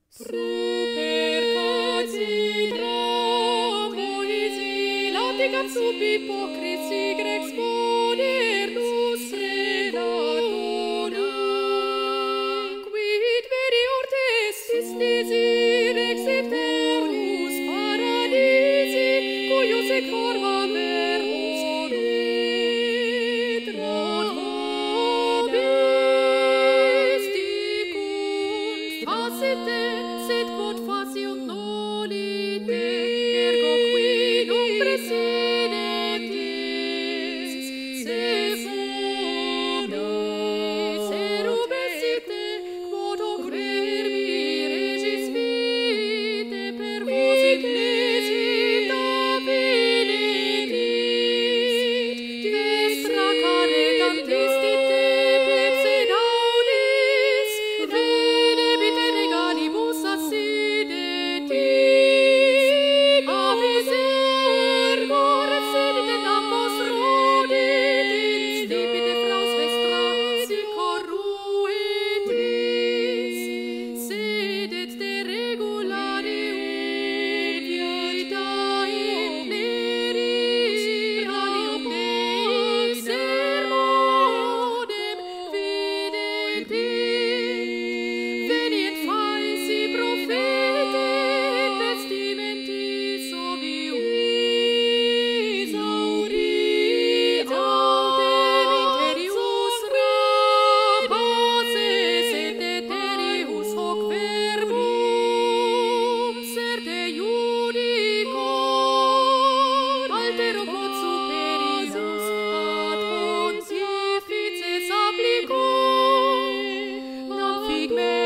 Super cathedram poesi latigat sub hypocrisi grex modernus predatorum, quid verior testis desir excepterus paradisi, cuius ec forma verbus petra vobis dicunt facite, sed quod faciunt nolite, ergo qui nunc presidetis, se funis erum essite, quod hoc verbi regis vitae per vos ecclesita benedicit, vestra caretam testite pepsed aulis, venebit regalibus assidetis, apis ergo resedit et ambos rodit, instipite fraus vestra si corruetris, sedet de regularium vita in pleris, radium Dei sermonem videtis, venient falsi profetae et vestimentis ovium, autem interius rapaces et eterius hoc verbum certe judicor, altero quod superius ad pontifices applicor, non fig me